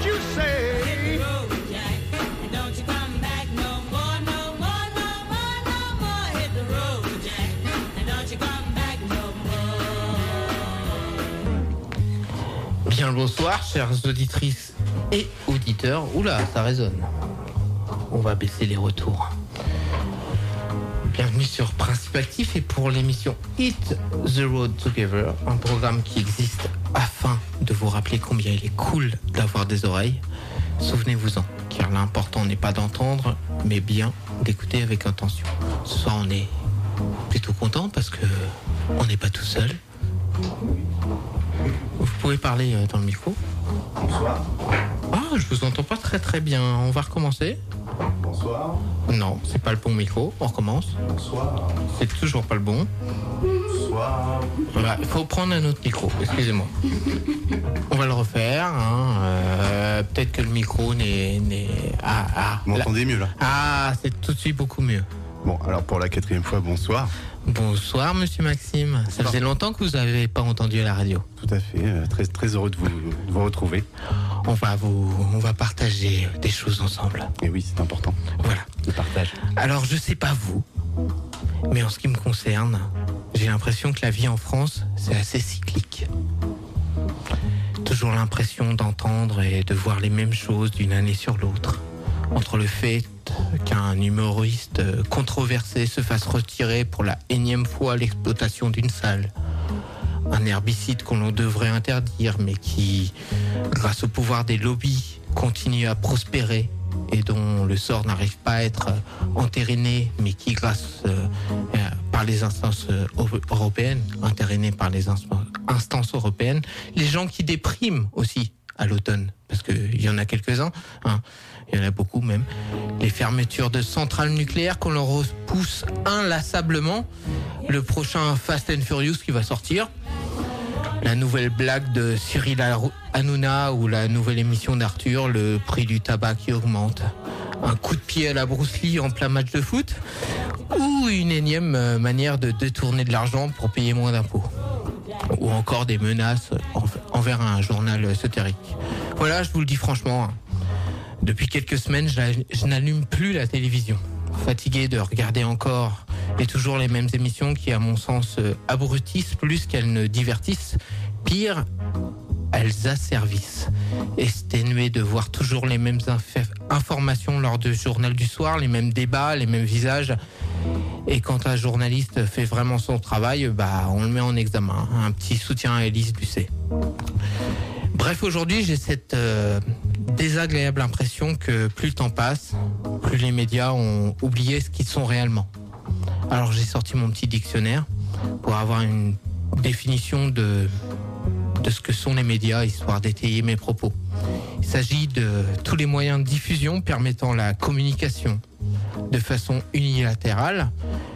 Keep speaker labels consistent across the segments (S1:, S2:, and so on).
S1: what you say.
S2: Hit the road, Jack, and don't you come back no more, no more, no more, no more. Hit the road, Jack, and don't you come back no more.
S3: Bien le bonsoir, chères auditrices et auditeurs. Oula, ça résonne. On va baisser les retours. Bienvenue sur Principe Actif et pour l'émission Hit the Road Together, un programme qui existe afin de vous rappeler combien il est cool d'avoir des oreilles. Souvenez-vous-en, car l'important n'est pas d'entendre, mais bien d'écouter avec intention. Ce soir, on est plutôt content parce que on n'est pas tout seul. Vous pouvez parler dans le micro.
S4: Bonsoir.
S3: Ah, je vous entends pas très très bien. On va recommencer.
S4: Bonsoir.
S3: Non, c'est pas le bon micro. On recommence.
S4: Bonsoir.
S3: C'est toujours pas le bon.
S4: Bonsoir.
S3: Voilà, il faut prendre un autre micro. Excusez-moi. On va le refaire. Peut-être que le micro n'est.
S4: Vous m'entendez mieux là?
S3: Ah, c'est tout de suite beaucoup mieux.
S4: Bon, alors pour la 4e fois, bonsoir.
S3: Bonsoir, monsieur Maxime. Ça faisait longtemps que vous n'avez pas entendu à la radio.
S4: Tout à fait. Très, très heureux de vous retrouver.
S3: On va partager des choses ensemble.
S4: Et oui, c'est important.
S3: Voilà.
S4: Le partage.
S3: Alors, je sais pas vous, mais en ce qui me concerne, j'ai l'impression que la vie en France, c'est assez cyclique. Toujours l'impression d'entendre et de voir les mêmes choses d'une année sur l'autre. Entre le fait qu'un humoriste controversé se fasse retirer pour la énième fois l'exploitation d'une salle, un herbicide qu'on devrait interdire, mais qui, grâce au pouvoir des lobbies, continue à prospérer et dont le sort n'arrive pas à être entériné, mais qui, grâce par les instances européennes, entériné par les instances européennes, les gens qui dépriment aussi à l'automne, parce qu'il y en a quelques-uns, il y en a beaucoup même, les fermetures de centrales nucléaires qu'on leur repousse inlassablement, le prochain Fast and Furious qui va sortir, la nouvelle blague de Cyril Hanouna ou la nouvelle émission d'Arthur, le prix du tabac qui augmente, un coup de pied à la Bruce Lee en plein match de foot, ou une énième manière de détourner de l'argent pour payer moins d'impôts, ou encore des menaces envers un journal satirique. Voilà, je vous le dis franchement, depuis quelques semaines, je n'allume plus la télévision. Fatigué de regarder encore et toujours les mêmes émissions qui, à mon sens, abrutissent plus qu'elles ne divertissent. Pire, elles asservissent. Exténué de voir toujours les mêmes informations lors du journal du soir, les mêmes débats, les mêmes visages. Et quand un journaliste fait vraiment son travail, on le met en examen. Un petit soutien à Élise Lucet. Bref, aujourd'hui, j'ai cette désagréable impression que plus le temps passe, plus les médias ont oublié ce qu'ils sont réellement. Alors j'ai sorti mon petit dictionnaire pour avoir une définition de ce que sont les médias, histoire d'étayer mes propos. Il s'agit de tous les moyens de diffusion permettant la communication de façon unilatérale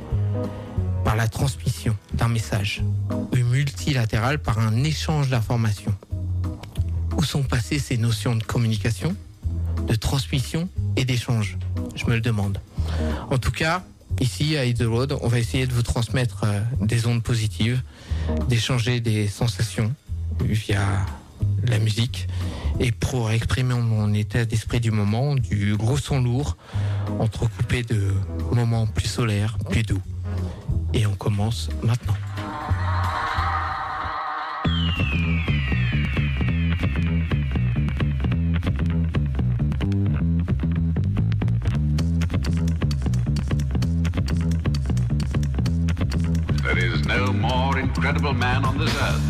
S3: par la transmission d'un message, ou multilatérale par un échange d'informations. Où sont passées ces notions de communication, de transmission et d'échange? Je me le demande. En tout cas, ici à Hit the Road, on va essayer de vous transmettre des ondes positives, d'échanger des sensations via la musique et pour exprimer mon état d'esprit du moment, du gros son lourd, entrecoupé de moments plus solaires, plus doux. Et on commence maintenant.
S5: There is no more incredible man on this earth.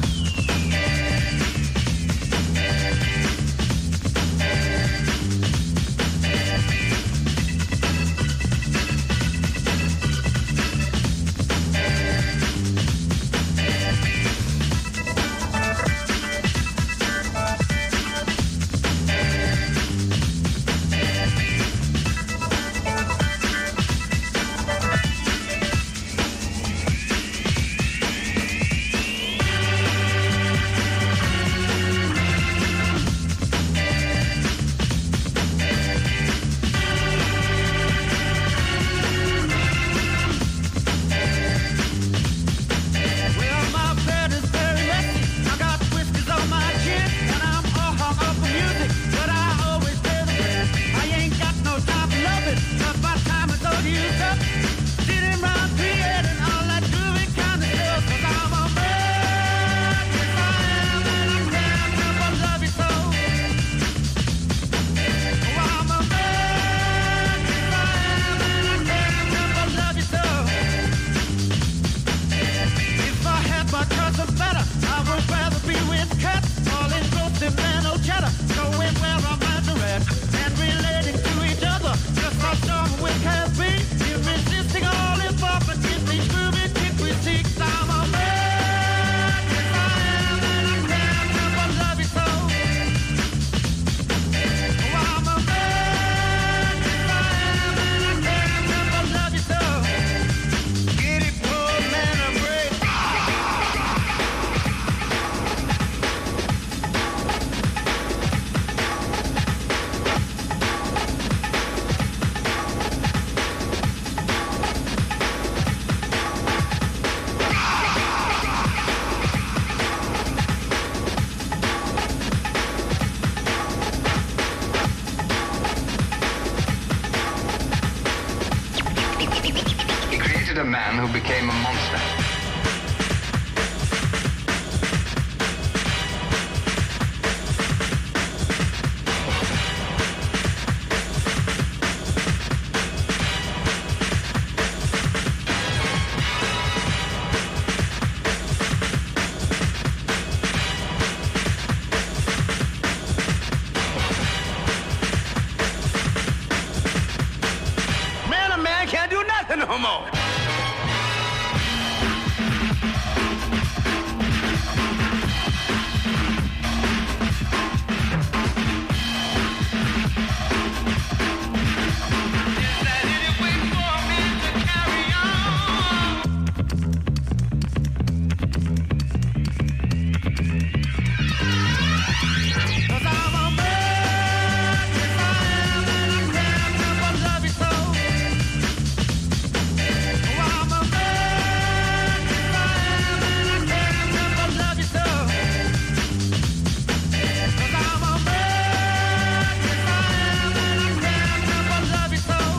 S1: man who became a monster.
S6: Man, a man can't do nothing no more. Is there any way for me to carry on? 'Cause I'm a man, if I am, and I can't help but love you so. Oh, I'm a man, if I am, and I can't help but love you so. 'Cause I'm a man, if I am, and I can't help but love you so.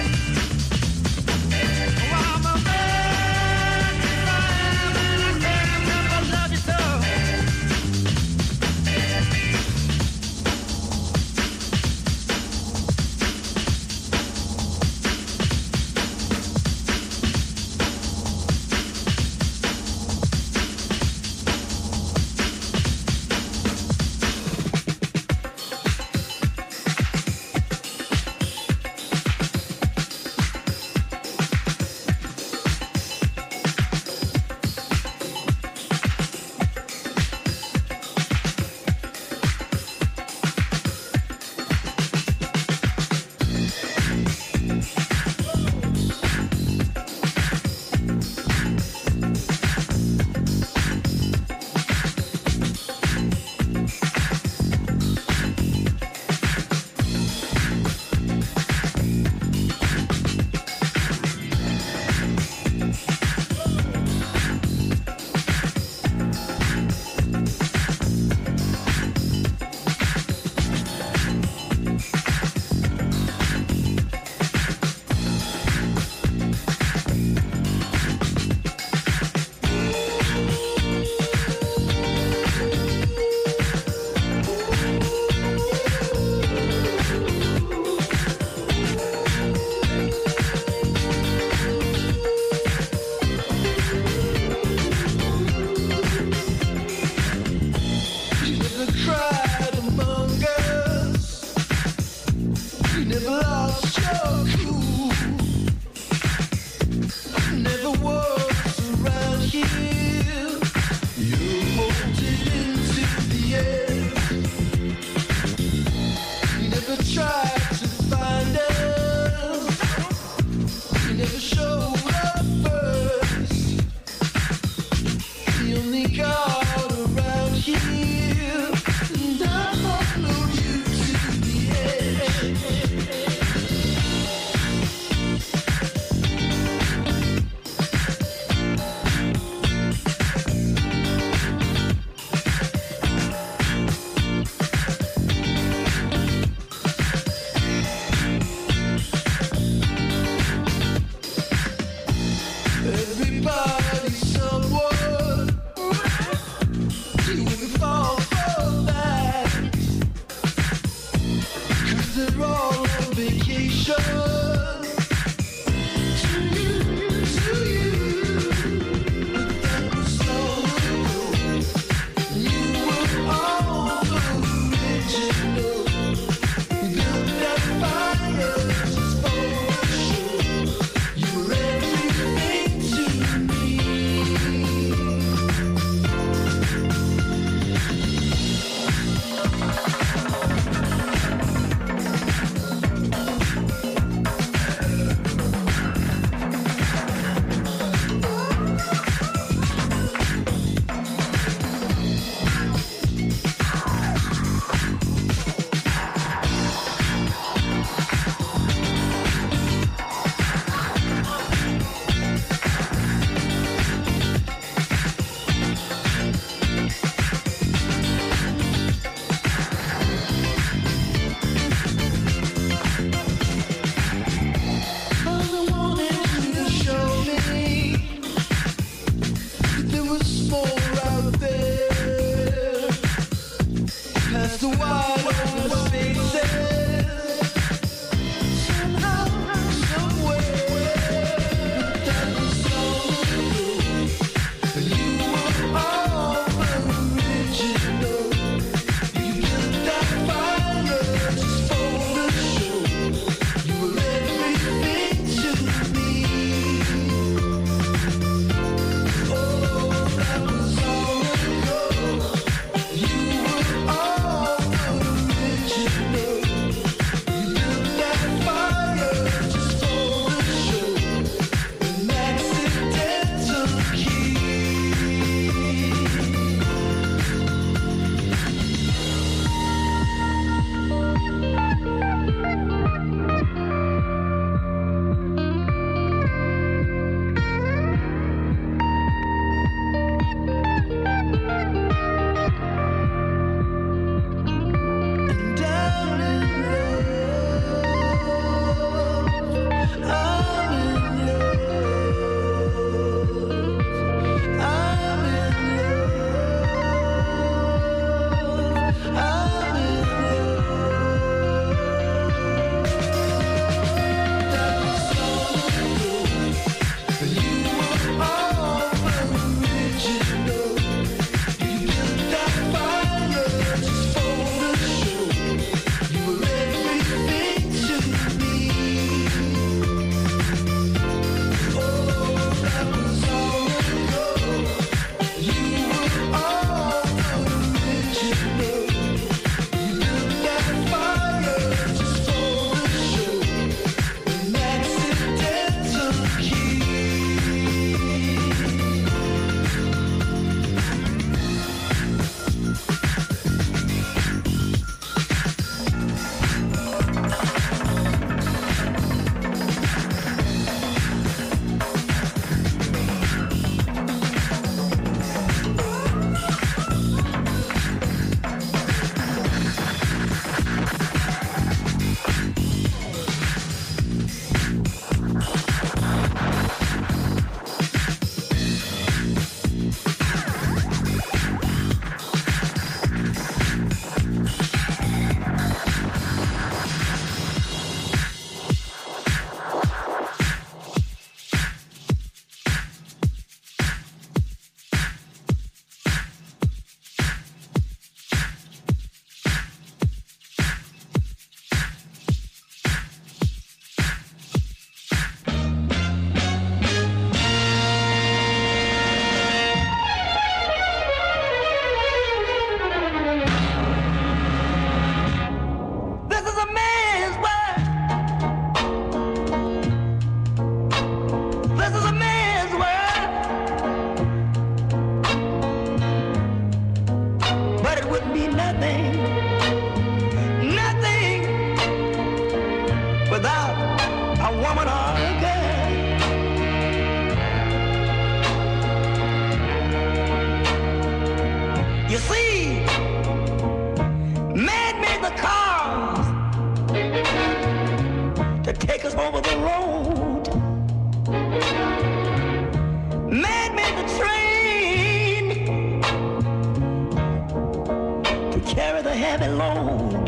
S6: Oh, I'm a man, if I am, and I can't help but love you so. You never cried among us. You never lost your cool. Never walked around here. You hold it into the air. You never tried to find us. You never showed up first. The only God around here, and I followed you to the edge. Everybody's someone. You will fall for that. 'Cause they're all on vacation. To you. But that was long ago. You were all original. You built that fire just for a show. You were everything to me.
S1: made the cars to take us over the road. Man made the train to carry the heavy load.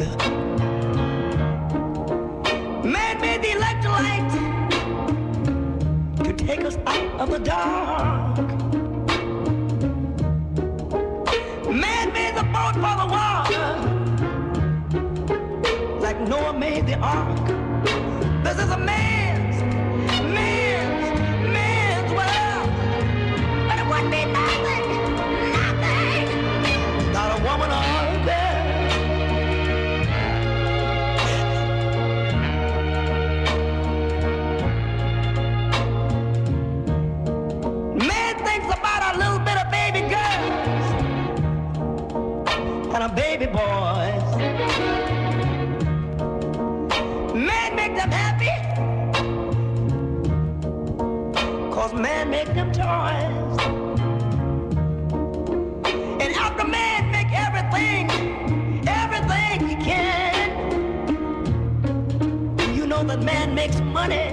S1: Man made the electric light to take us out of the dark. Man made the boat for the water, like Noah made the ark. This is a man's world. But it wouldn't be nothing without a woman or a girl. Man thinks about a little bit of baby girls and a baby boys. Man make them happy, 'cause man make them toys. And after man make everything he can, you know that man makes money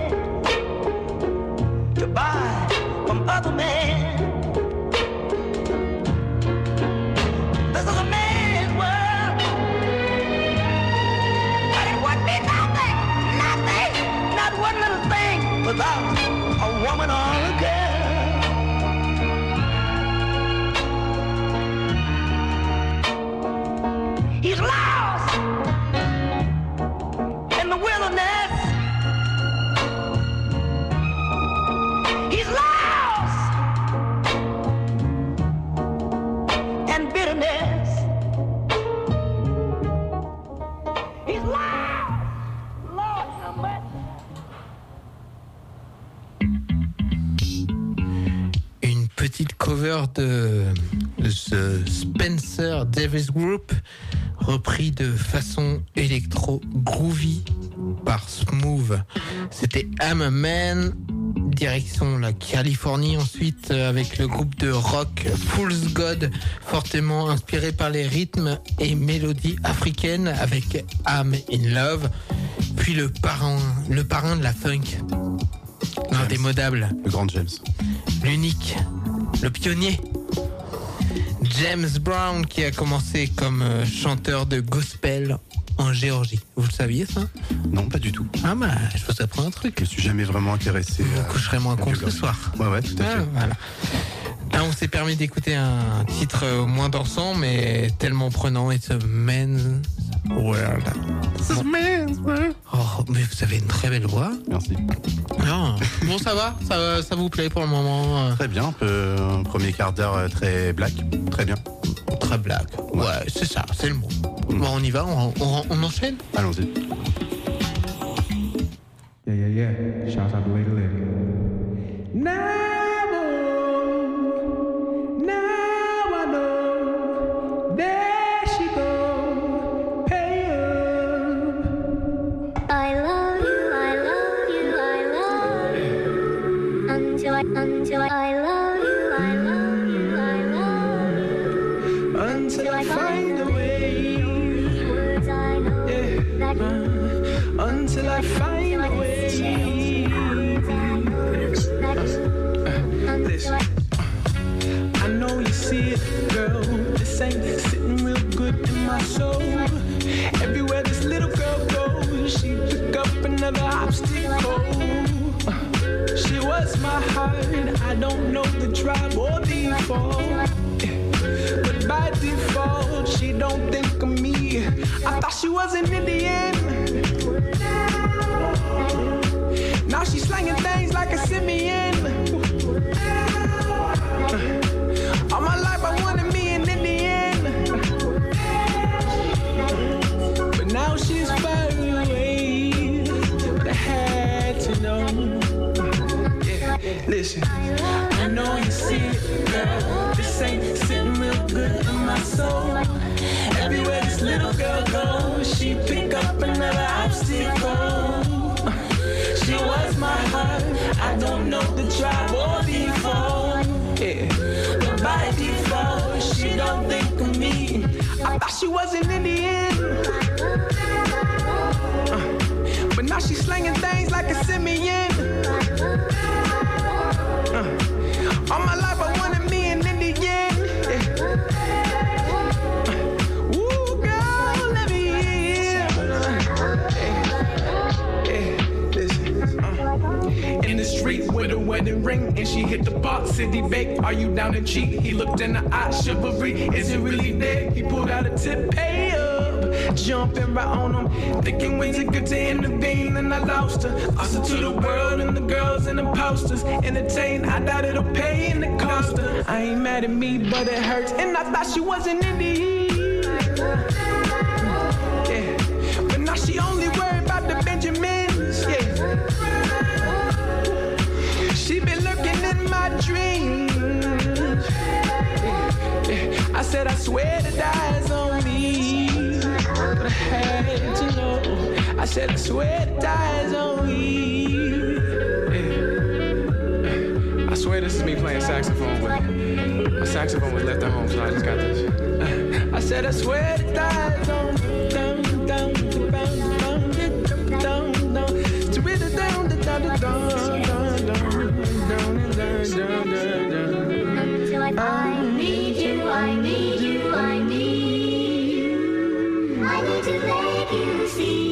S1: to buy from other men. This is a man's world, but it wouldn't be nothing, not one little thing without a woman or a girl. He's lost in the wilderness. He's lost in bitterness. He's lost. Lord, how much?
S3: Une petite cover de The Spencer Davis Group, repris de façon électro-groovy par Smooth. C'était I'm a Man, direction la Californie ensuite, avec le groupe de rock Fool's God, fortement inspiré par les rythmes et mélodies africaines avec I'm in Love, puis le parrain de la funk, l'indémodable,
S4: Le grand James.
S3: l'unique, le pionnier, James Brown, qui a commencé comme chanteur de gospel en Géorgie. Vous le saviez, ça?
S4: Non, pas du tout.
S3: Ah bah, je vous apprends un truc.
S4: Je me suis jamais vraiment intéressé.
S3: Vous coucherez moins con ce
S4: biographie.
S3: soir.
S4: Ouais, tout à fait.
S3: Voilà. Là, on s'est permis d'écouter un titre moins dansant, mais tellement prenant. It's a man's world. Bon. Oh, mais vous avez une très belle voix.
S4: Merci.
S3: Non. Bon, ça va, ça vous plaît pour le moment?
S4: Très bien, un premier quart d'heure très black. Très bien.
S3: Très black. Ouais, c'est ça, c'est le mot. Bon, on y va, on enchaîne.
S4: Allons-y.
S7: Yeah. Shouts out to Lady Lady. Now I know. There she goes. Pay up.
S8: I love you. Until I love you.
S7: Until I find a way.
S8: Words I know that
S7: Until I find a way. Listen. I know you see it, girl. This ain't sitting real good in my soul. Everywhere this little girl goes, she pick up another obstacle. She was my heart. I don't know the tribe or default, but by default, she don't think of me. I thought she was an Indian. Now she's slanging things like a simian. All my life I wanted me an Indian, but now she's far away. But I had to know. Yeah, listen. I know you see it, girl. This ain't sitting real good in my soul. Everywhere this little girl goes, she pick up another obstacle. She was my heart. I don't know the tribe or default. Yeah. But by default, she don't think of me. I thought she was an Indian. wedding ring and she hit the box. Said he baked, are you down to cheat? He looked in the eye, chivalry, is it really dead? He pulled out a tip, pay up, jumping right on him, thinking ways it good to intervene, and I lost her to the world and the girls and the posters. Entertain, I doubt it'll pay and it cost her. I ain't mad at me, but it hurts, and I thought she wasn't in the yeah, but now she only worried about the Benjamins, yeah. She been lurking in my dreams, yeah. I said I swear to die on me, but I had to know. I said I swear to die on me, yeah. I swear this is me playing saxophone with me. My saxophone was left at home, so I just got this. I said I swear to die on me.
S8: I need you, I need you, I need you. I need to make you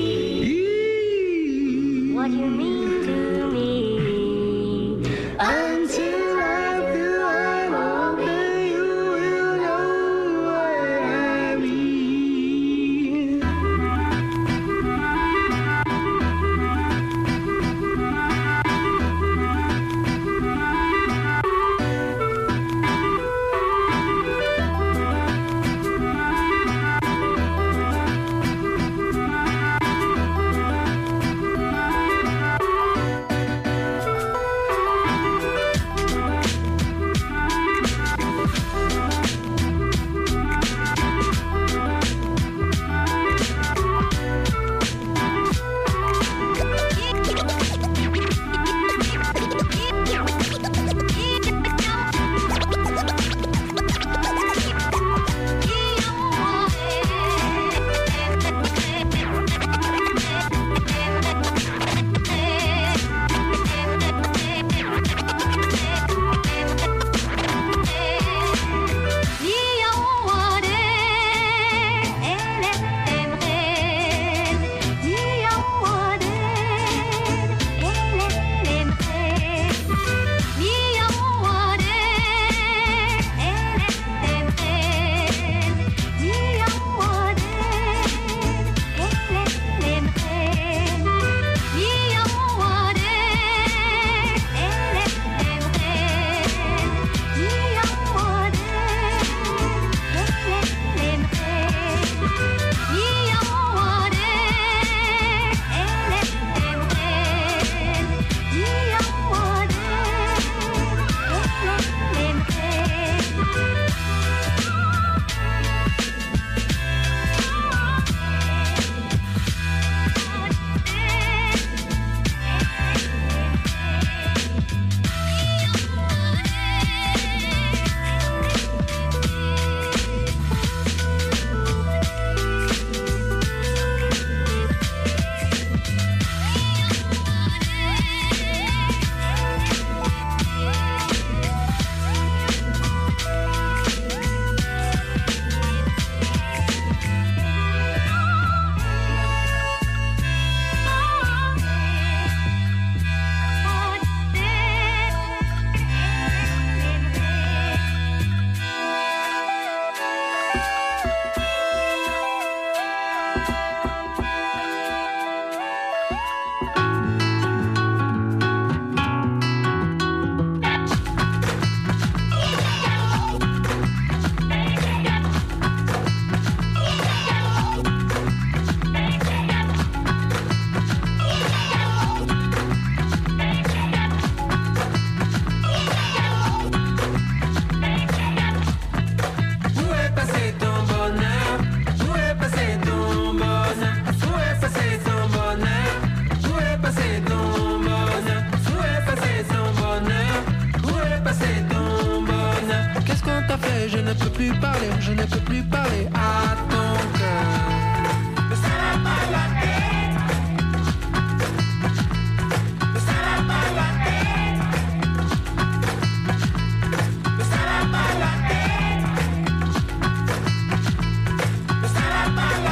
S8: see what you mean to me. Until I feel I'm all that you will know what I mean.
S7: je ne peux plus parler à ton cœur. Mais ça n'a pas la tête. Mais ça n'a pas la tête. Mais ça n'a pas la tête. Mais ça n'a pas la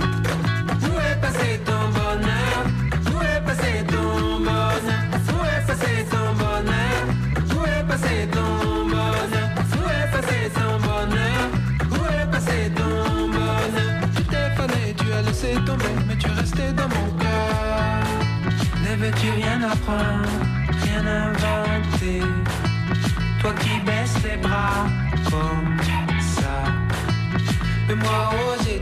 S7: tête. Où est passé ton bonheur? Où est passé ton bonheur? Où est passé veux-tu rien apprendre, rien inventer? Toi qui baisses les bras comme ça. Mais moi, oh, j'ai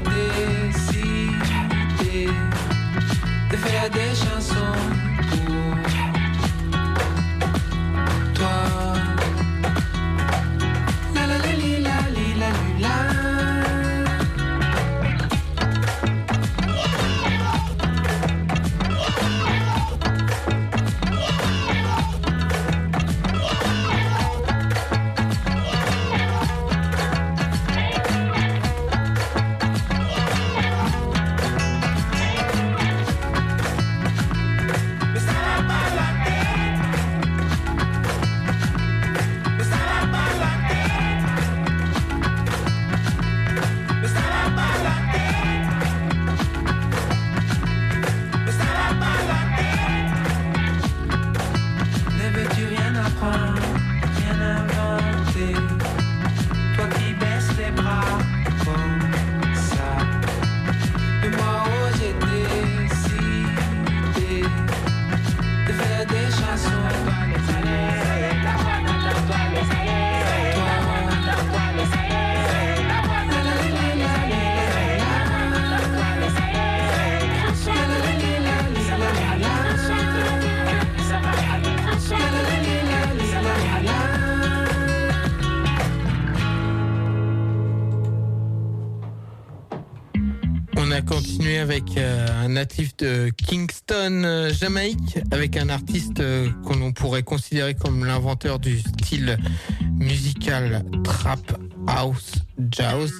S7: décidé de faire des chansons pour toi. La la la li, la li, la li, la.
S3: Continuer avec un natif de Kingston, Jamaïque, avec un artiste que l'on pourrait considérer comme l'inventeur du style musical trap house jazz,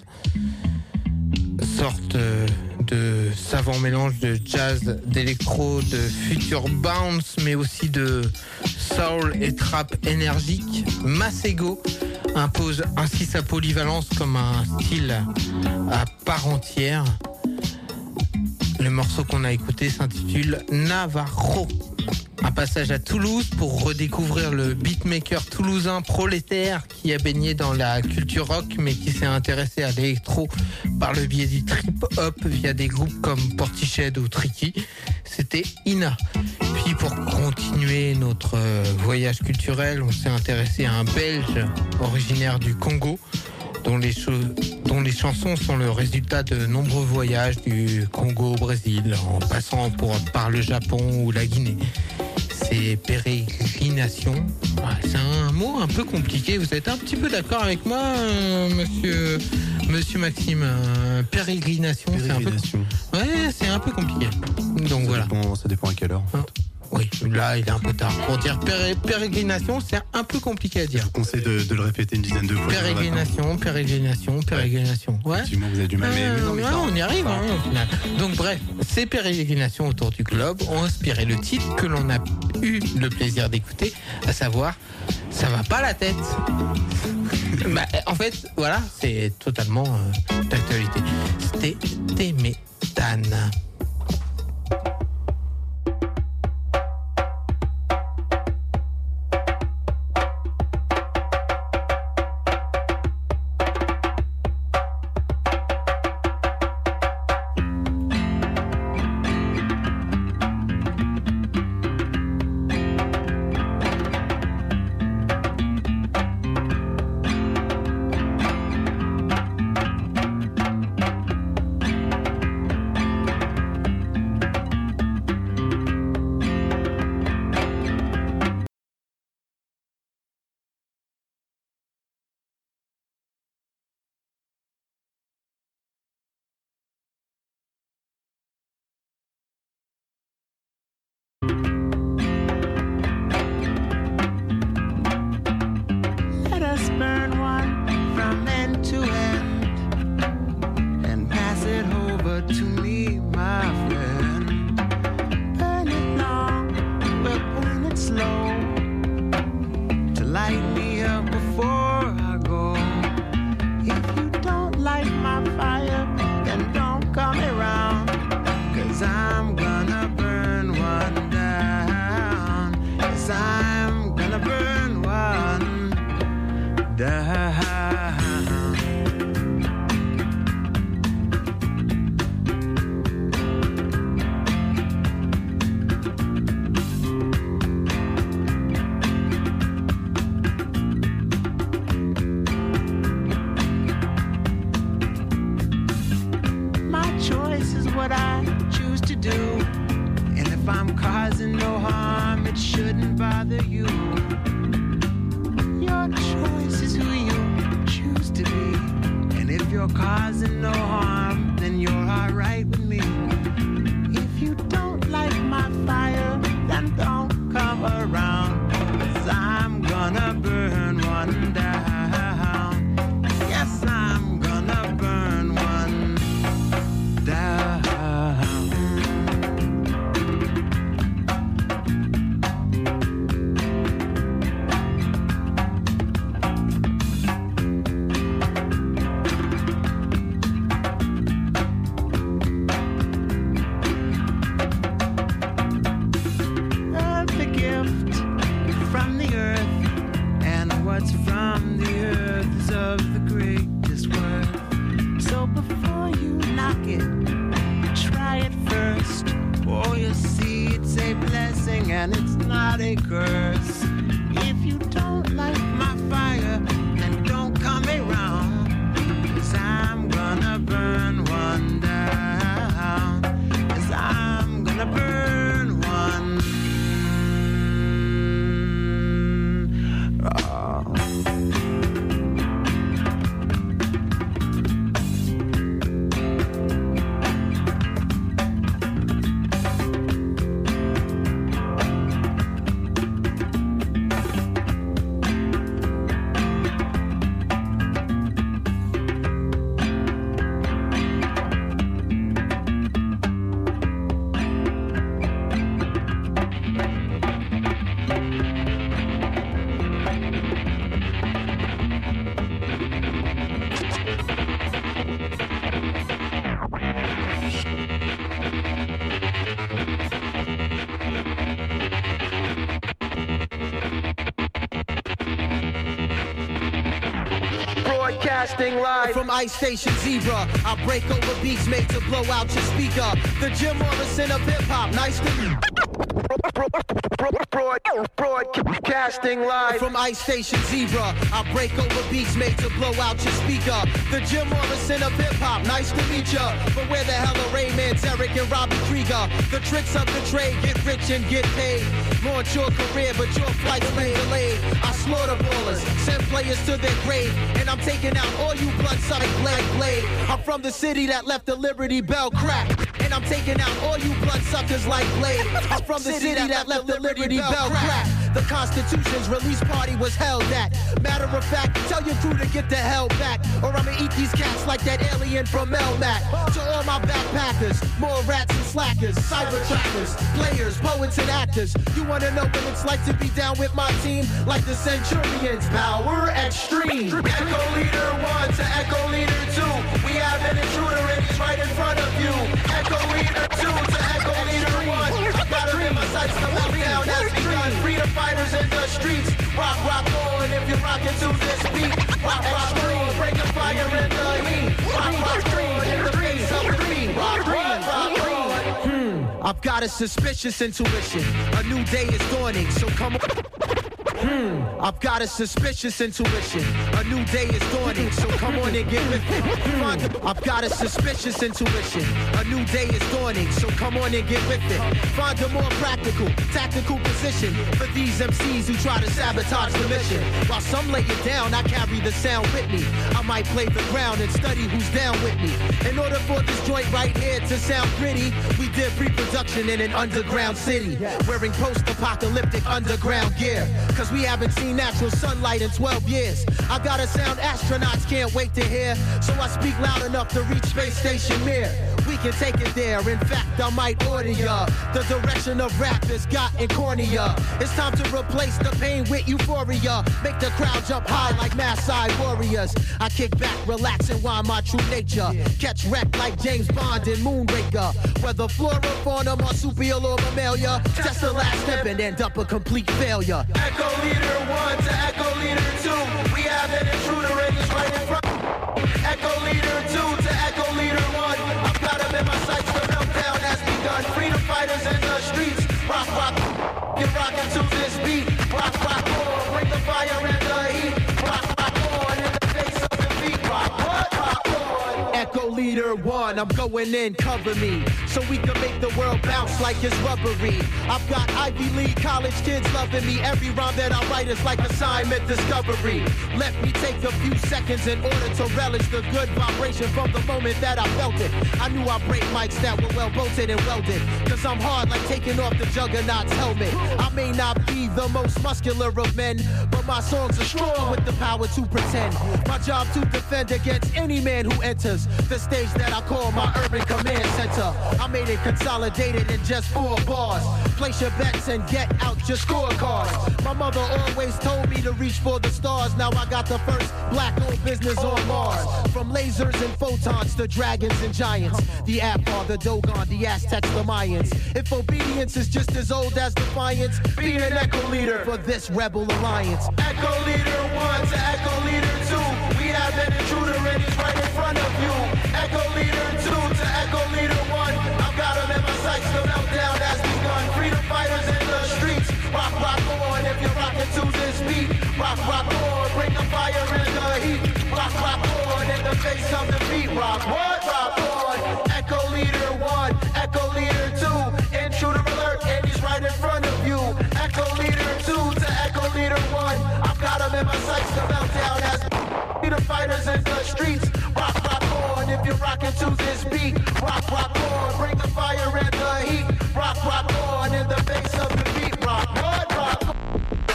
S3: sorte de savant mélange de jazz, d'électro, de future bounce, mais aussi de soul et trap énergique. Masego impose ainsi sa polyvalence comme un style à part entière. Le morceau qu'on a écouté s'intitule Navarro. Un passage à Toulouse pour redécouvrir le beatmaker toulousain prolétaire qui a baigné dans la culture rock mais qui s'est intéressé à l'électro par le biais du trip-hop via des groupes comme Portiched ou Tricky. C'était Ina. Puis pour continuer notre voyage culturel, on s'est intéressé à un Belge originaire du Congo dont les chansons sont le résultat de nombreux voyages du Congo au Brésil, en passant par le Japon ou la Guinée. C'est pérégrination. C'est un mot un peu compliqué. Vous êtes un petit peu d'accord avec moi, monsieur Maxime? Pérégrination, c'est un peu... Ouais, c'est un peu compliqué. Donc voilà.
S4: Ça dépend à quelle heure.
S3: Oui, là, il est un peu tard. Pour dire pérégrination, c'est un peu compliqué à dire.
S4: Je vous conseille de le répéter une dizaine de fois.
S3: Pérégrination. Ouais.
S4: Effectivement, vous avez du mal, mais non,
S3: on y arrive, au final. Donc bref, ces pérégrinations autour du globe ont inspiré le titre que l'on a eu le plaisir d'écouter, à savoir « Ça va pas la tête ». En fait, voilà, c'est totalement d'actualité. C'était Téméthane.
S7: I choose to do. And if I'm causing no harm, it shouldn't bother you. Your choice is who you choose to be. And if you're causing no harm, then you're alright with me. If you don't like my fire, then don't come around. 'Cause I'm gonna burn one down. Yes, I'm gonna burn one down. The gift from the earth, and what's from the earth is of the greatest worth. So before you knock it, try it first. Oh, you see, it's a blessing and it's not a curse. If you don't like my fire, then don't come around. 'Cause I'm gonna burn one down. 'Cause I'm gonna burn one. Broadcasting live
S9: From Ice Station Zebra, I break over beats made to blow out your speaker. The Jim Morrison of hip hop, nice to meet.
S7: Broadcasting live
S9: From Ice Station Zebra, I break over beats made to blow out your speaker. The Jim Morrison of hip hop, nice to meet ya. But where the hell are Rayman, Derek, and Robbie Krieger? The tricks of the trade, get rich and get paid. Launch your career, but your flight's been delayed. I slaughter ballers, send players to their grave, and I'm taking out all you blood-sucking blade. I'm from the city that left the Liberty Bell crack, and I'm taking out all you bloodsuckers like Blade. I'm from the city that left the Liberty Bell crack. The Constitution's release party was held at. Matter of fact, tell your crew to get the hell back, or I'ma eat these cats like that alien from Melmac. To all my backpackers, more rats and slackers, cyber trackers, players, poets and actors. You wanna know what it's like to be down with my team? Like the Centurions, power extreme.
S7: Echo Leader 1 to Echo Leader 2. We have an intruder and he's right in front of you. Echo Leader 2 to Echo Leader 1. I got him in my sights, the meltdown has begun. Freedom fighters in the streets. Rock, rock on if you're rocking to this beat. Rock, rock on, break the fire in the heat. Rock, rock on in the face of the beat. Rock, rock, rock on.
S9: I've got a suspicious intuition. A new day is dawning, so come on. I've got a suspicious intuition. A new day is dawning, so come on and get with it. I've got a suspicious intuition. A new day is dawning, so come on and get with it. Find a more practical, tactical position for these MCs who try to sabotage the mission. While some lay it down, I carry the sound with me. I might play the ground and study who's down with me. In order for this joint right here to sound pretty, we did pre-production in an underground city, wearing post-apocalyptic underground gear. Cause we haven't seen natural sunlight in 12 years. I got a sound astronauts can't wait to hear, so I speak loud enough to reach space station Mir. We can take it there, in fact I might order ya. The direction of rap has gotten cornier. It's time to replace the pain with euphoria. Make the crowd jump high like Maasai warriors. I kick back, relax and wind my true nature. Catch wreck like James Bond in Moonraker. Whether flora, fauna, marsupial or mammalia, test the last step and end up a complete failure.
S7: Echo Leader 1 to Echo Leader 2. We have an intruder and he's right in front. Echo Leader 2 to Echo Leader 1. I've got him in my sights, the meltdown has begun. Freedom fighters in the streets. Rock, rock, get rockin' to this beat. Rock, rock on, bring the fire and the heat. Rock, rock on, in the face of the beat. Rock, rock on.
S9: Echo Leader 1. one, I'm going in, cover me, so we can make the world bounce like it's rubbery. I've got Ivy League college kids loving me. Every rhyme that I write is like assignment discovery. Let me take a few seconds in order to relish the good vibration from the moment that I felt it. I knew I'd break mics that were well bolted and welded, cause I'm hard like taking off the juggernaut's helmet. I may not be the most muscular of men, but my songs are strong with the power to pretend. My job to defend against any man who enters the stage that I call my urban command center. I made it consolidated in just 4 bars. Place your bets and get out your scorecards. My mother always told me to reach for the stars. Now I got the first black-owned business on Mars. From lasers and photons to dragons and giants, the Apgar, the Dogon, the Aztecs, the Mayans. If obedience is just as old as defiance, be an echo leader for this rebel alliance. Echo leader 1 to echo leader 2. We have an intruder and he's right in front of you. Echo leader 2 to echo leader 1. I've got him in my sights, the meltdown has begun. Freedom fighters in the streets. Rock, rock on if you're rocking to this beat. Rock, rock on, bring the fire and the heat. Rock, rock on in the face of the beat. Rock, what? Rock on. Echo leader 1, echo leader 2. Intruder alert and he's right in front of you. Echo leader 2 to echo leader 1. I've got him in my sights, the meltdown has freedom fighters in the streets. Rock, rock on if you're rocking to this beat. Rock, rock on, bring the fire and the heat. Rock, rock on in the face of the beat. Rock, what? Rock on.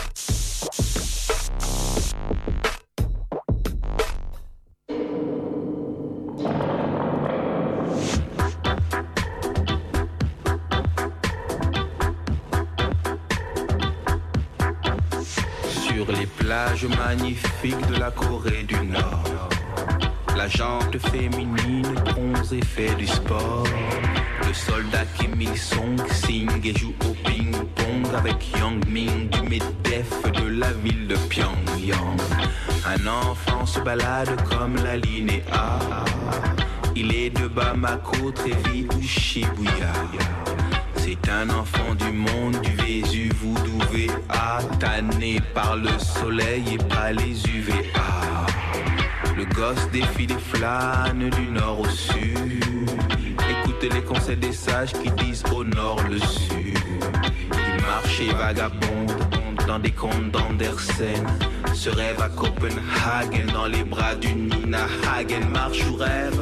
S10: Sur les plages magnifiques de la Corée du Nord, la jante féminine bronze et fait du sport. Le soldat Kim Il-sung signe et joue au ping-pong avec Yang Ming du MEDEF de la ville de Pyongyang. Un enfant se balade comme la linéa. Il est de Bamako, Trévis ou Shibuya. C'est un enfant du monde, du Vésuve ou d'UVA, tanné par le soleil et pas les UVA. Le gosse défile et flâne du nord au sud. Écoutez les conseils des sages qui disent au nord le sud. Il marche et vagabonde dans des contes d'Andersen. Se rêve à Copenhagen dans les bras d'une Nina Hagen. Marche ou rêve?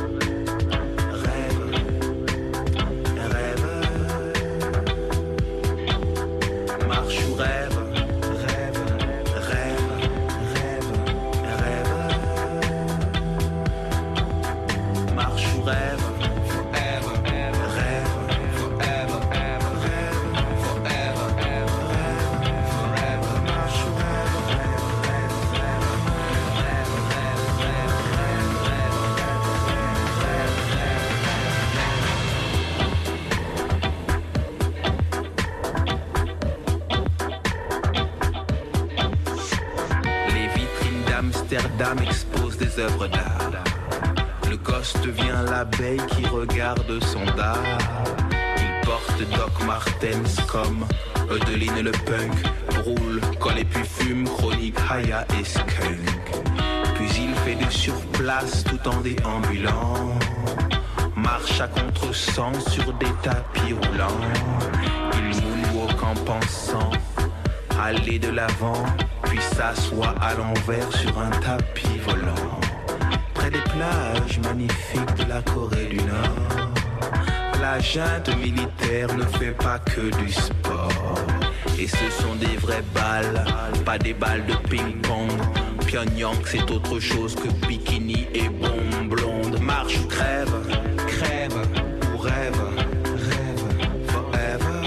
S10: Amsterdam expose des œuvres d'art. Le gosse devient l'abeille qui regarde son dard. Il porte Doc Martens comme Eudeline le punk. Roule, colle et puis fume, chronique, haya et skunk. Puis il fait du surplace tout en déambulant. Marche à contresens sur des tapis roulants. Il moonwalk en pensant aller de l'avant, puis s'assoit à l'envers sur un tapis volant. Près des plages magnifiques de la Corée du Nord, la junte militaire ne fait pas que du sport. Et ce sont des vraies balles, pas des balles de ping-pong. Pyongyang c'est autre chose que bikini et bombe blonde. Marche ou crève, crève ou rêve, rêve forever.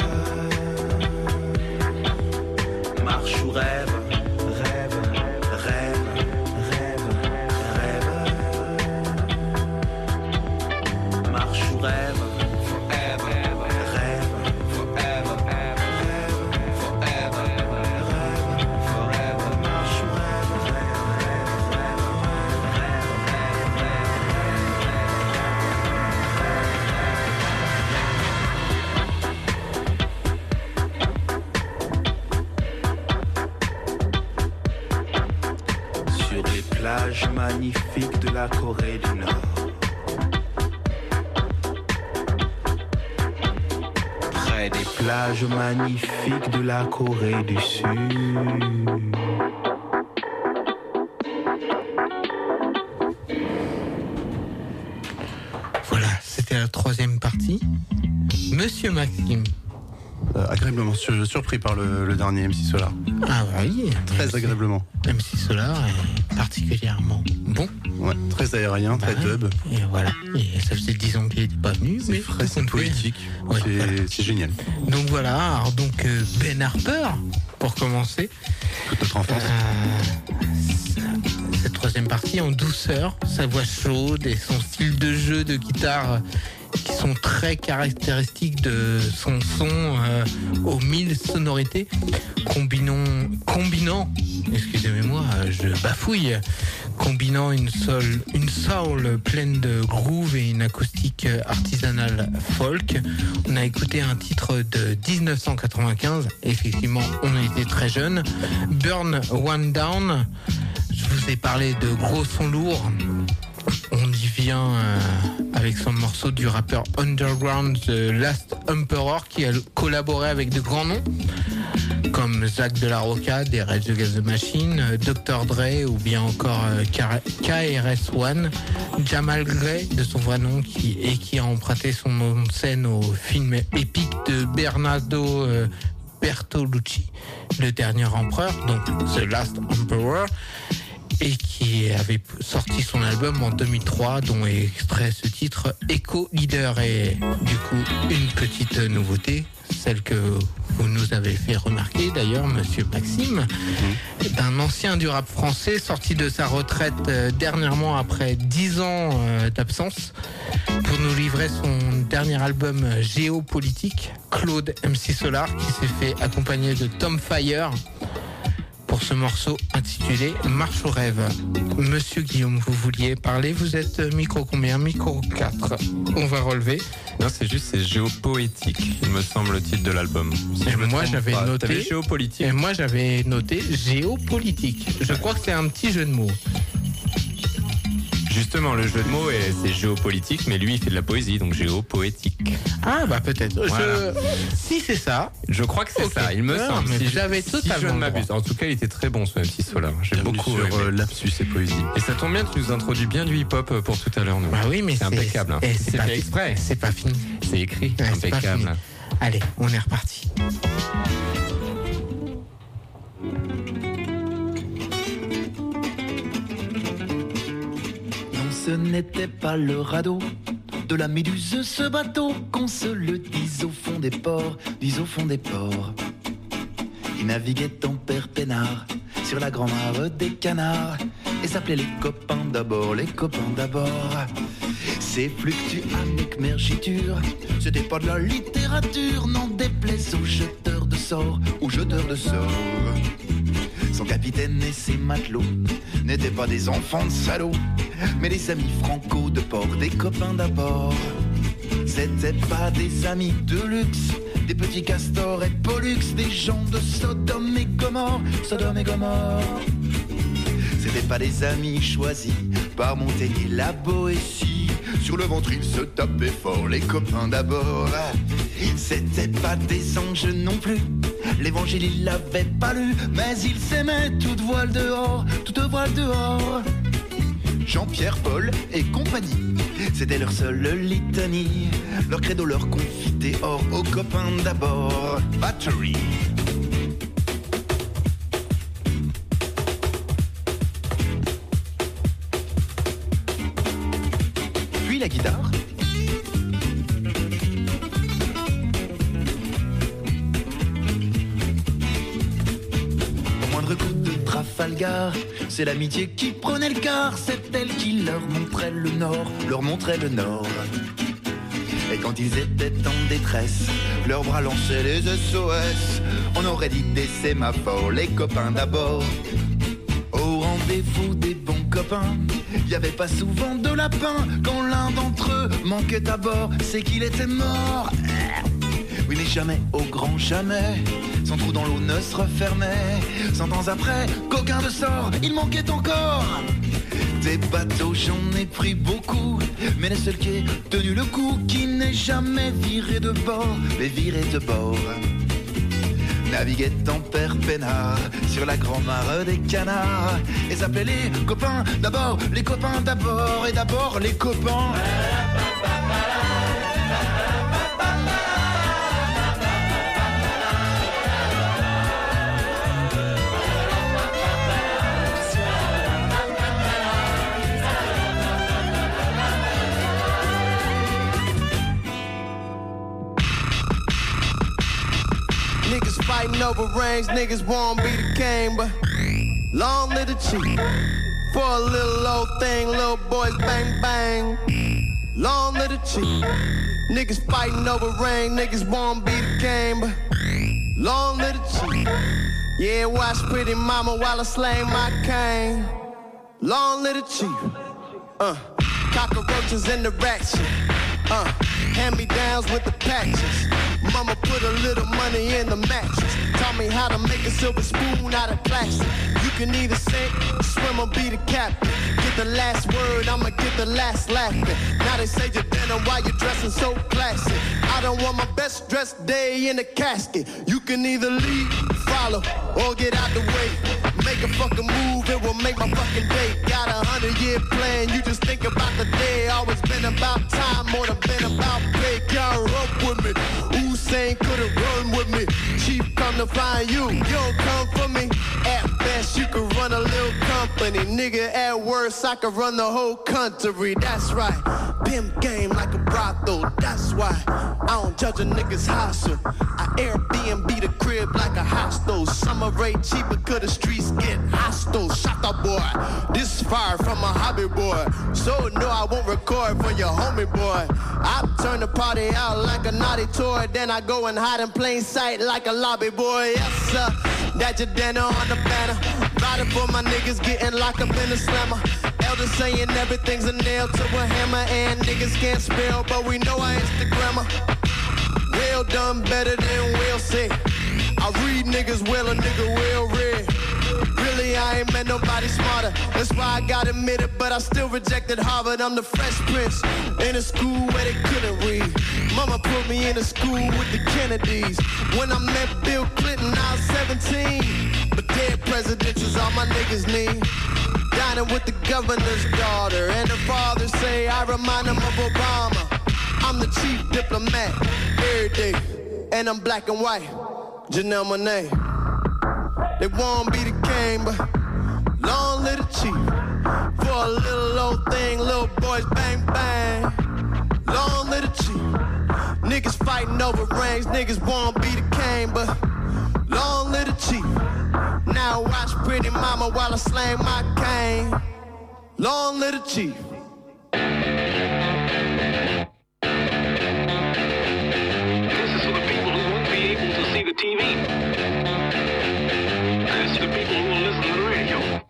S10: Marche ou rêve. Magnifique de la Corée du Nord, près des plages magnifiques de la Corée du Sud.
S3: Voilà, c'était la troisième partie. Monsieur Maxime.
S4: Agréablement surpris par le dernier MC Solar.
S3: Ah bah oui.
S4: Très agréablement.
S3: MC Solar est particulièrement bon.
S4: Ouais, très aérien, très dub.
S3: Et voilà. Et ça faisait 10 ans qu'il n'était pas venu.
S4: C'est frais, c'est politique.
S3: Ouais,
S4: c'est
S3: voilà.
S4: c'est génial.
S3: Donc voilà, alors donc Ben Harper, pour commencer.
S4: Toute notre enfance.
S3: Cette troisième partie en douceur, sa voix chaude et son style de jeu de guitare qui sont très caractéristiques de son son aux 1000 sonorités, combinant, excusez-moi, je bafouille, combinant une soul pleine de groove et une acoustique artisanale folk. On a écouté un titre de 1995, effectivement on était très jeunes, Burn One Down. Je vous ai parlé de gros sons lourds. On y vient avec son morceau du rappeur underground The Last Emperor qui a collaboré avec de grands noms comme Zach de la Rocca des Rage Against the Machine, Dr. Dre ou bien encore KRS-One, Jamal Gray de son vrai nom qui a emprunté son nom de scène au film épique de Bernardo Bertolucci, Le Dernier Empereur, donc The Last Emperor, et qui avait sorti son album en 2003 dont est extrait ce titre Echo Leader. Et du coup une petite nouveauté, celle que vous nous avez fait remarquer d'ailleurs monsieur Maxime, d'un ancien du rap français sorti de sa retraite dernièrement après 10 ans d'absence pour nous livrer son dernier album Géopolitique, Claude MC Solar, qui s'est fait accompagner de Tom Fire pour ce morceau intitulé Marche au rêve. Monsieur Guillaume, vous vouliez parler, vous êtes micro combien? Micro 4. On va relever.
S11: Non, c'est juste, c'est géopoétique, il me semble, le titre de l'album. Si
S3: Et
S11: je me
S3: moi
S11: trompe
S3: j'avais
S11: pas.
S3: noté
S11: T'avais géopolitique.
S3: Et moi j'avais noté géopolitique. Je crois que c'est un petit jeu de mots.
S11: Justement, le jeu de mots, c'est géopolitique, mais lui, il fait de la poésie, donc géopoétique.
S3: Ah bah peut-être.
S11: Voilà.
S3: Si c'est ça.
S11: Je crois que c'est
S3: Ok.
S11: ça, il me
S3: Non,
S11: semble.
S3: mais
S11: Si
S3: j'avais
S11: si
S3: totalement
S11: je ne
S3: le
S11: m'abuse.
S3: droit.
S11: En tout cas, il était très bon ce MC Solar. J'ai
S4: Bienvenue
S11: beaucoup
S4: sur
S11: aimé.
S4: Lapsus et Poésie.
S11: Et ça tombe bien, tu nous introduis bien du hip-hop pour tout à l'heure, nous.
S3: Bah oui, mais
S11: c'est impeccable. Hein.
S3: et
S11: C'est
S3: pas
S11: fait
S3: fi-
S11: exprès.
S3: C'est pas fini.
S11: C'est écrit,
S3: Ouais, c'est pas fini.
S11: impeccable.
S3: Allez, on est reparti.
S12: Non, ce n'était pas le radeau de la Méduse, ce bateau, qu'on se le dise au fond des ports, au fond des ports. Il naviguait en père peinard sur la grand mare des canards et s'appelait les copains d'abord, les copains d'abord. Ces fluctuamiques mergitures, c'était pas de la littérature, n'en déplaise aux jeteurs de sorts, aux jeteurs de sorts. Son capitaine et ses matelots n'étaient pas des enfants de salauds, mais des amis franco de port, des copains d'abord. C'était pas des amis de luxe, des petits castors et pollux, des gens de Sodome et Gomorre, Sodome et Gomorre. C'était pas des amis choisis par Montaigne et la Boétie. Sur le ventre ils se tapaient fort, les copains d'abord. C'était pas des anges non plus, l'évangile ils l'avaient pas lu, mais ils s'aimaient toutes voiles dehors, toutes voiles dehors. Jean-Pierre, Paul et compagnie, c'était leur seule litanie, leur credo, leur confité or aux copains d'abord. Battery. Puis la guitare. Au moindre coup de Trafalgar, c'est l'amitié qui prenait le quart, c'est elle qui leur montrait le nord, leur montrait le nord. Et quand ils étaient en détresse, leurs bras lançaient les SOS. On aurait dit des sémaphores, les copains d'abord. Au rendez-vous des bons copains, y avait pas souvent de lapin. Quand l'un d'entre eux manquait à bord, c'est qu'il était mort. Oui mais jamais, au grand jamais, son trou dans l'eau ne se refermait. 100 ans après, qu'aucun de sort, il manquait encore Des bateaux, j'en ai pris beaucoup, mais le seul qui ait tenu le coup, qui n'est jamais viré de bord, mais viré de bord, naviguait en père peinard sur la grand mare des canards et s'appelait les copains d'abord, les copains d'abord et d'abord les copains.
S9: Niggas fighting over rings, niggas won't be the king, but long live the chief. For a little old thing, little boys bang bang. Long live the chief. Niggas fighting over ring, niggas won't be the king, but long live the chief. Yeah, watch pretty mama while I slay my cane. Long live the chief. Cockroaches in the ratchet. Hand-me-downs with the patches. Mama put a little money in the mattress. Taught me how to make a silver spoon out of plastic. You can either sink, swim, or be the captain. Get the last word, I'ma get the last laughing. Now they say you're dinner while you're dressing so classy. I don't want my best dressed day in a casket. You can either lead, follow, or get out the way. Make a fucking move, it will make my fucking day. Got a 100-year plan, you just think about the day. Always been about time, more than been about pay. Y'all up with me, Usain couldn't run with me. Chief come to find you, you don't come for me. At best you can run a little company. Nigga, at worst I can run the whole country. That's right, pimp game like a brothel. That's why I don't judge a nigga's hustle. I Airbnb the crib like a hostel. Summer rate cheaper cause the streets get hostile. Shut up boy, this is fire from a hobby boy. So no I won't record for your homie boy. I turn the party out like a naughty toy. Then I go and hide in plain sight like a lobby boy. Yes sir, that's your dinner on the banner. Riding for my niggas getting locked up in a slammer. Elders saying everything's a nail to a hammer. And niggas can't spell but we know I Instagrammer. Well done better than well said. I read niggas well, a nigga well read. Really, I ain't met nobody smarter. That's why I got admitted, but I still rejected Harvard. I'm the Fresh Prince in a school where they couldn't read. Mama put me in a school with the Kennedys. When I met Bill Clinton, I was 17. But dead presidents is all my niggas need. Dining with the governor's daughter, and the father say I remind him of Obama. I'm the chief diplomat every day, and I'm black and white. Janelle Monáe. They won't be the king, but long live the chief. For a little old thing, little boys bang bang. Long live the chief. Niggas fighting over rings, niggas won't be the king, but long live the chief. Now watch pretty mama while I slang my cane. Long live the chief.
S13: TV. That's the people who will listen to the radio.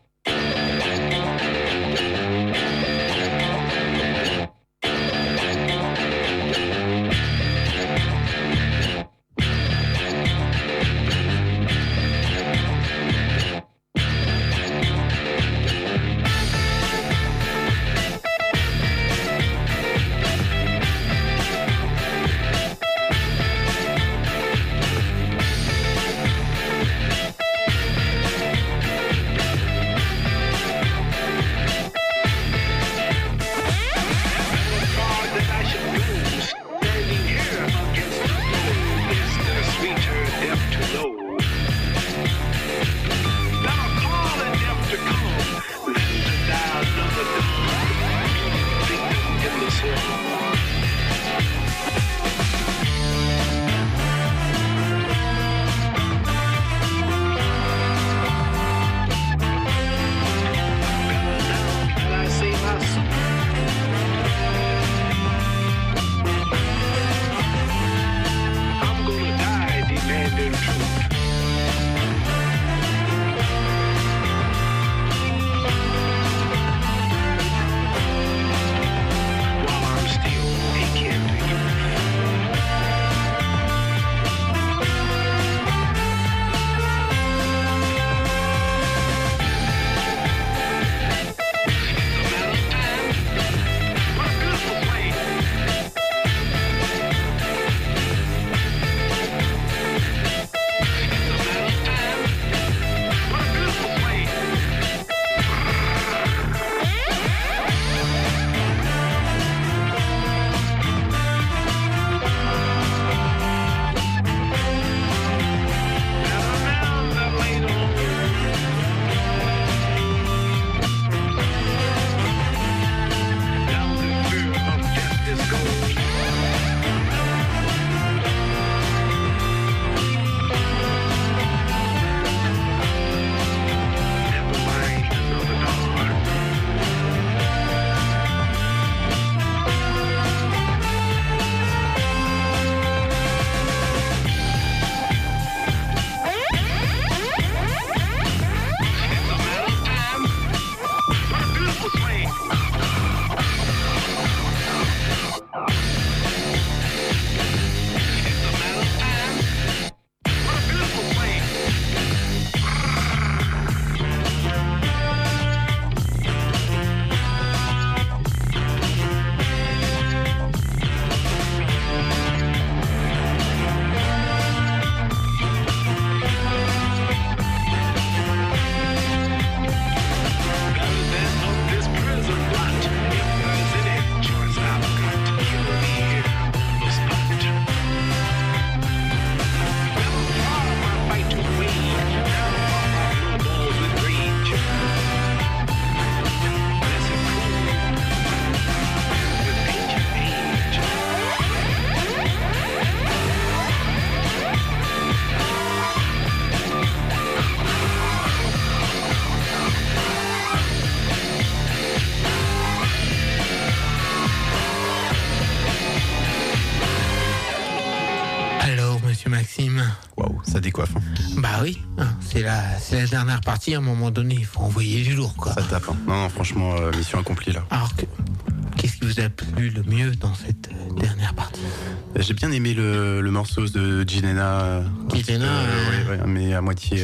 S3: monsieur Maxime.
S4: Waouh, ça décoiffe. Hein.
S3: Bah oui, c'est la dernière partie. À un moment donné, il faut envoyer du lourd, quoi.
S4: Ça tape. Hein. Non, franchement, mission accomplie là.
S3: Alors, qu'est-ce qui vous a plu le mieux dans cette dernière partie?
S4: J'ai bien aimé le morceau de Ginena. Ouais, mais à moitié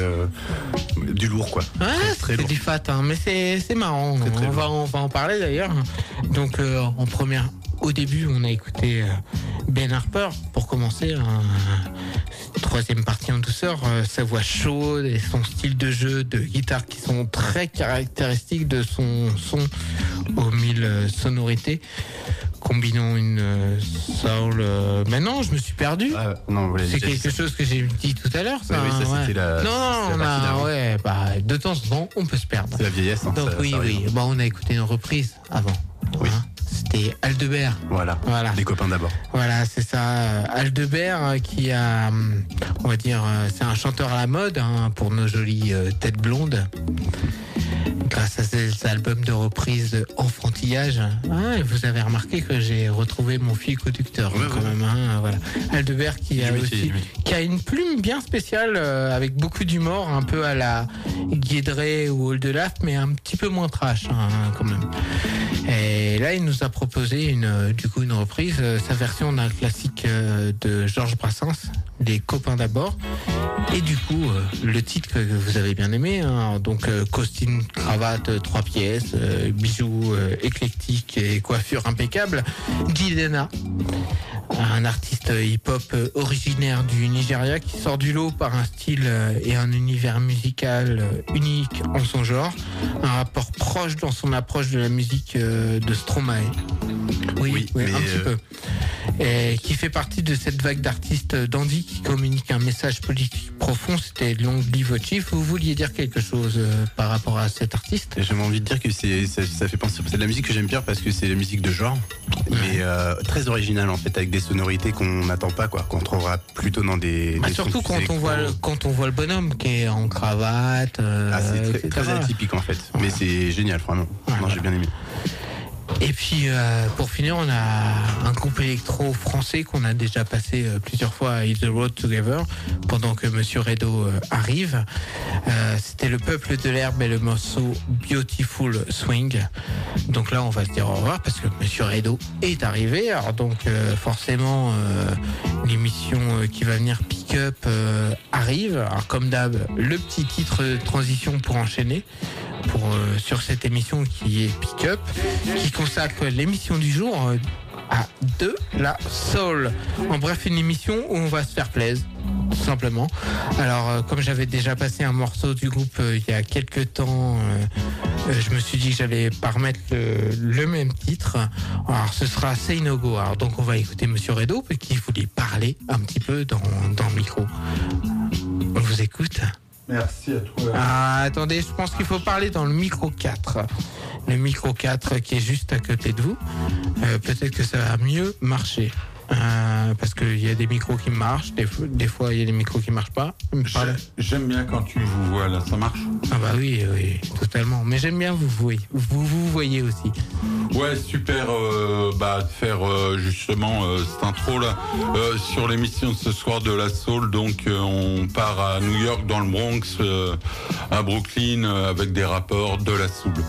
S4: du lourd, quoi.
S3: Ouais,
S4: très
S3: c'est
S4: lourd.
S3: du fat, hein, mais c'est marrant.
S4: Très
S3: on va en parler d'ailleurs. Donc, au début, on a écouté Ben Harper pour commencer. Troisième partie en douceur, sa voix chaude et son style de jeu de guitare qui sont très caractéristiques de son son aux 1000 sonorités. Combinons une soul. Mais non, je me suis perdu.
S4: Non,
S3: c'est quelque chose que j'ai dit tout à l'heure. Ça,
S4: oui, ça
S3: ouais.
S4: c'était la.
S3: Non, de temps en temps, on peut se perdre.
S4: C'est la vieillesse. Hein,
S3: donc
S4: ça,
S3: oui. Bon, on a écouté une reprise avant.
S4: Oui.
S3: Hein, c'était Aldebert.
S4: Voilà. Les copains d'abord.
S3: Voilà, c'est ça. Aldebert qui a, on va dire, c'est un chanteur à la mode pour nos jolies têtes blondes. Grâce à ces albums de reprise enfantillage. Vous avez remarqué que j'ai retrouvé mon fil conducteur quand même. Voilà. Aldebert qui a une plume bien spéciale avec beaucoup d'humour, un peu à la Guédré ou Oldelaf, mais un petit peu moins trash quand même. Et là, il nous a proposé une reprise, sa version d'un classique de Georges Brassens, Les copains d'abord. Et du coup, le titre que vous avez bien aimé, donc costume, cravate, 3 pièces, bijoux éclectiques et coiffure impeccable, Gilena, un artiste hip-hop originaire du Nigeria qui sort du lot par un style et un univers musical unique en son genre, un rapport proche dans son approche de la musique de Stromae. Oui, un petit peu. Et qui fait partie de cette vague d'artistes dandy qui communiquent un message politique profond. C'était Long Live Chief. Vous vouliez dire quelque chose par rapport à cet artiste?
S4: J'ai envie de dire que ça fait penser, c'est de la musique que j'aime bien parce que c'est la musique de genre, mais très originale en fait, avec des sonorités qu'on n'attend pas, quoi, qu'on trouvera plutôt dans des.
S3: Surtout quand on voit le bonhomme qui est en cravate.
S4: C'est très atypique en fait, mais c'est génial, vraiment. Non, j'ai bien aimé.
S3: Et puis pour finir, on a un groupe électro français qu'on a déjà passé plusieurs fois à Hit the Road Together pendant que Monsieur Redo arrive. C'était Le Peuple de l'Herbe et le morceau Beautiful Swing. Donc là, on va se dire au revoir parce que Monsieur Redo est arrivé. Alors donc forcément, l'émission qui va venir Pick Up arrive. Alors comme d'hab, le petit titre de transition pour enchaîner. Sur cette émission qui est Pick Up, qui consacre l'émission du jour à de la soul. En bref, une émission où on va se faire plaisir, tout simplement. Alors, comme j'avais déjà passé un morceau du groupe il y a quelques temps, je me suis dit que j'allais pas remettre le même titre. Alors, ce sera Say No Go. Alors, donc, on va écouter Monsieur Redo qui voulait parler un petit peu dans le micro. On vous écoute.
S14: Merci à toi.
S3: Attendez, je pense qu'il faut parler dans le micro 4. Le micro 4 qui est juste à côté de vous. Peut-être que ça va mieux marcher. Parce qu'il y a des micros qui marchent, des fois il y a des micros qui marchent pas.
S14: J'aime bien quand tu vous vois là, ça marche?
S3: Ah bah oui, totalement. Mais j'aime bien vous voyez aussi.
S14: Ouais, super de faire justement cette intro là sur l'émission de ce soir de la Soul. Donc on part à New York, dans le Bronx, à Brooklyn, avec des rappeurs de la Soul.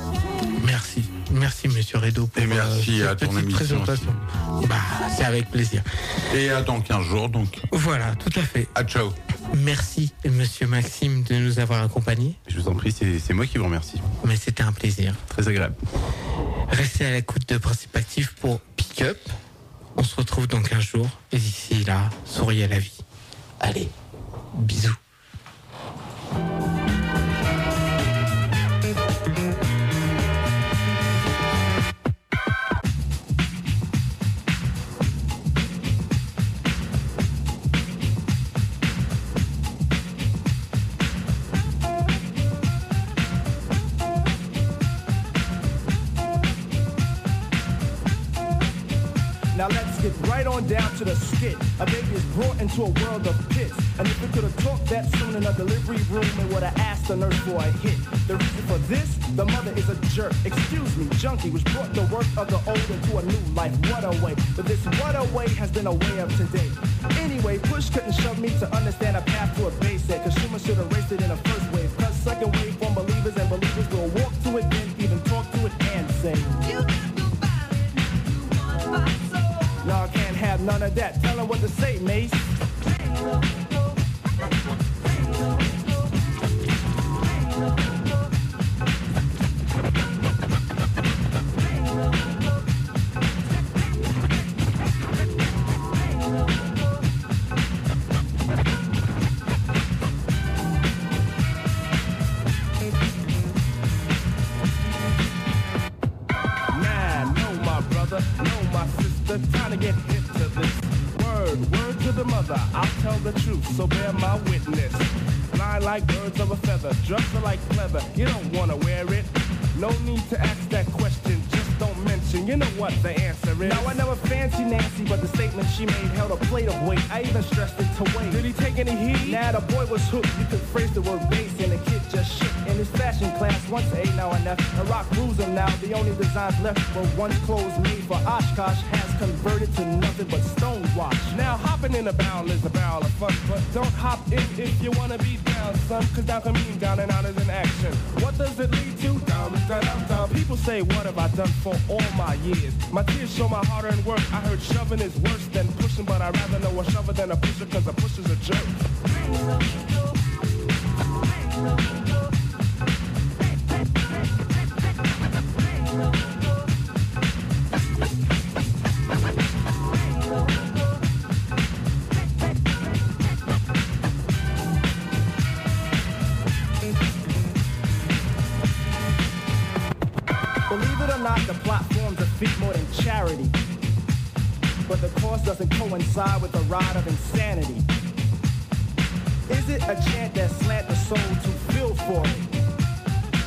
S3: Merci Monsieur Redo pour
S14: merci à ton émission
S3: présentation. C'est avec plaisir.
S14: Et à dans 15 jours donc.
S3: Voilà, tout à fait.
S14: À ciao.
S3: Merci Monsieur Maxime de nous avoir accompagnés.
S4: Je vous en prie, c'est moi qui vous remercie.
S3: Mais c'était un plaisir.
S4: Très agréable.
S3: Restez à l'écoute de Principe Actif pour Pick Up. On se retrouve dans 15 jours. Et d'ici là, souriez à la vie. Allez, bisous.
S15: Now let's get get right on down to the skit. A baby is brought into a world of pits. And if it could have talked that soon in a delivery room, it would have asked the nurse for a hit. The reason for this, the mother is a jerk. Excuse me, junkie, which brought the work of the old into a new life. What a way. But this what a way has been a way of today. Anyway, push couldn't shove me to understand a path to a basic. Consumers should have raced it in the first wave. Cause second wave from believers and believers will walk to it, then even talk to it and say, no, I can't have none of that. Tell them what to say, Mace. Time to get hip to this. Word to the mother, I'll tell the truth, so bear my witness. Fly like birds of a feather, dressed like pleather, you don't wanna wear it. No need to ask that question, just don't mention, you know what the answer is. Now I never fancy Nancy, but the statement she made held a plate of weight. I even stressed it to wait. Did he take any heed? Nah, the boy was hooked, you could phrase the word bass and the kid just shook. In his fashion class, once A, now an F. The rock rules him now, the only designs left were once clothes made for Oshkosh has converted to nothing but stonewash. Now hopping in a barrel is a barrel of fun, but don't hop in if you wanna be down, son, cause down can mean down and out is an action. What does it lead to? Down. People say, what have I done for all my years? My tears show my hard-earned work. I heard shoving is worse than pushing, but I'd rather know a shover than a pusher, cause a pusher's a jerk. Believe it or not, the plot forms a feat more than charity. But the course doesn't coincide with the ride of insanity. Is it a chant that slant the soul to feel for it?